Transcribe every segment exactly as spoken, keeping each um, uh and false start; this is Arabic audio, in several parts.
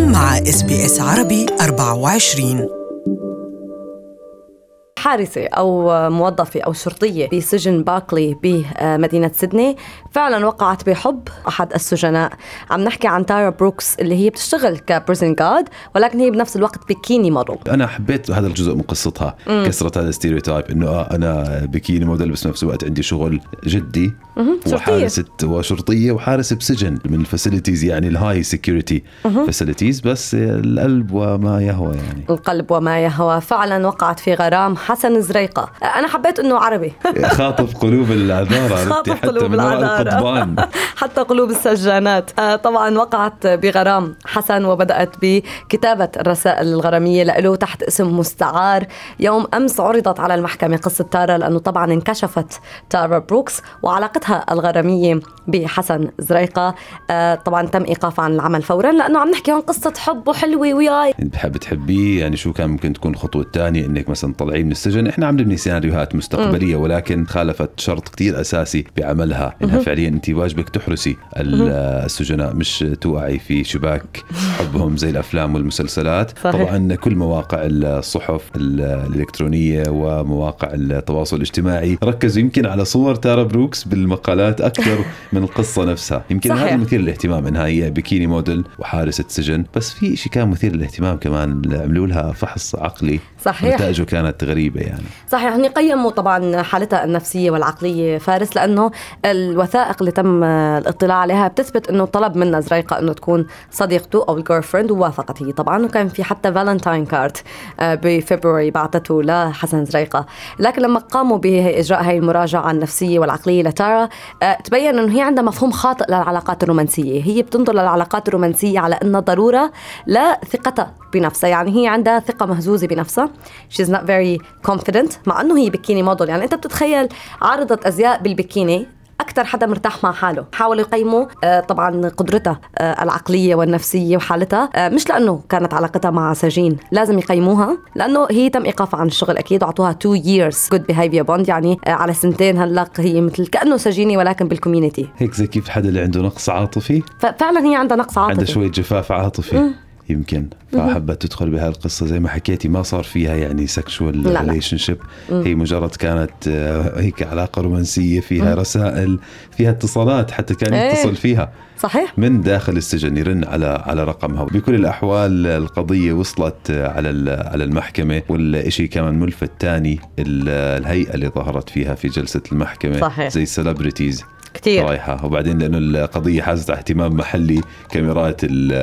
أنتم مع إس بي إس عربي أربعة وعشرين. حارسة أو موظفة أو شرطية بسجن باكلي بمدينة سيدنey فعلا وقعت بحب أحد السجناء. عم نحكي عن تارا بروكس اللي هي بتشتغل كبريزن جارد، ولكن هي بنفس الوقت بيكيني موديل. أنا حبيت هذا الجزء من قصتها، كسرت هذا الستيريوتايب إنه أنا بيكيني موديل بس نفس الوقت عندي شغل جدي وحارسة وشرطية وحارسة بسجن من الفاسيليتيز، يعني الهاي سيكوريتي فاسيليتيز، بس القلب وما يهوى، يعني القلب وما يهوى. فعلا وقعت في غرام حسن زريقة. أنا حبيت إنه عربي خاطف قلوب العذارى، خاطف قلوب العذارى حتى قلوب السجانات. طبعا وقعت بغرام حسن وبدأت بكتابة الرسائل الغرامية له تحت اسم مستعار. يوم أمس عرضت على المحكمة قصة تارا، لأنه طبعا انكشفت تارا بروكس وعلاقتها الغرامية بحسن زريقة. طبعا تم إيقاف عن العمل فورا، لأنه عم نحكي عن قصة حب وحلوة وياي. بحب تحبيه، يعني شو كان ممكن تكون الخطوة الثانية؟ إنك مثلا طلعي من السجن. إحنا عم نبني سيناريوهات مستقبلية، ولكن خالفت شرط كتير أساسي بعملها، إنها فعليا أنت واجبك تحرسي السجناء، مش توقعي في شباك حبهم زي الأفلام والمسلسلات. صحيح. طبعا كل مواقع الصحف الإلكترونية ومواقع التواصل الاجتماعي ركزوا يمكن على صور تارا بروكس بالمقالات أكثر من القصة نفسها. يمكن صحيح. هذا مثير للاهتمام إنها هي بيكيني موديل وحارسة سجن، بس في شيء كان مثير للاهتمام كمان، عملوا لها فحص عقلي. صحيح. نتائجه كانت غريبة يعني. صحيح. هني قيموا طبعا حالتها النفسية والعقلية فارس، لأنه الوثائق اللي تم الاطلاع عليها بتثبت أنه طلب منها زريقة أنه تكون صديقته أو الجيرفريند، ووافقت هي طبعا، وكان في حتى فالنتاين كارد بفبراير بعثته لحسن زريقة. لكن لما قاموا بإجراء هاي المراجعة النفسية والعقلية لتارا تبين أنه هي عندها مفهوم خاطئ للعلاقات الرومانسية. هي بتنظر للعلاقات الرومانسية على أنها ضرورة لثقتها بنفسها، يعني هي عندها ثقة مهزوزة بنفسها. she's not very confident، مع أنه هي بيكيني موديل. يعني أنت بتتخيل عارضة أزياء بالبيكيني أكتر حدا مرتاح مع حاله. حاولوا يقيموا آه طبعا قدرتها آه العقلية والنفسية وحالتها، آه مش لأنه كانت علاقتها مع سجين، لازم يقيموها لأنه هي تم إيقافها عن الشغل أكيد، وعطوها two years good behavior bond، يعني آه على سنتين. هلأ هي مثل كأنه سجيني ولكن بالكوميونيتي. هيك زي كيف حدا اللي عنده نقص عاطفي، ففعلا هي عندها نقص عاطفي، عندها شوية جفاف عاطفي. م. يمكن فحبت تدخل بها القصة. زي ما حكيتي ما صار فيها يعني sexual relationship، هي مجرد كانت هيك علاقة رومانسية فيها رسائل، فيها اتصالات، حتى كان يتصل فيها صحيح من داخل السجن، يرن على على رقمها. بكل الأحوال القضية وصلت على على المحكمة. والشيء كمان ملفت تاني الهيئة اللي ظهرت فيها في جلسة المحكمة. صحيح. زي سيلبرتيز كتير رايحة، وبعدين لأنه القضية حازت اهتمام محلي، كاميرات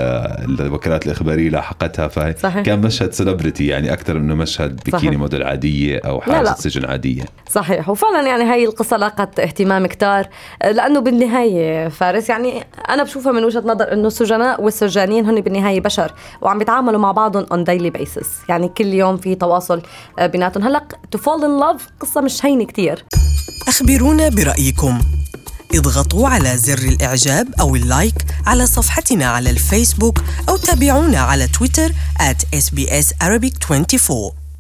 الوكالات الإخبارية لاحقتها، فكان مشهد سيلبرتي يعني أكثر منه مشهد بيكيني موديل عادية أو حارسة سجن عادية. صحيح. وفعلا يعني هاي القصة لاقت اهتمام كتار، لأنه بالنهاية فارس يعني أنا بشوفها من وجهة نظر أنه السجناء والسجانين هن بالنهاية بشر وعم بيتعاملوا مع بعضهم on daily basis، يعني كل يوم في تواصل بيناتهم. هلأ to fall in love قصة مش هينة كتير. أخبرونا برأيكم، اضغطوا على زر الإعجاب أو اللايك على صفحتنا على الفيسبوك، أو تابعونا على تويتر at إس بي إس Arabic أربعة وعشرين.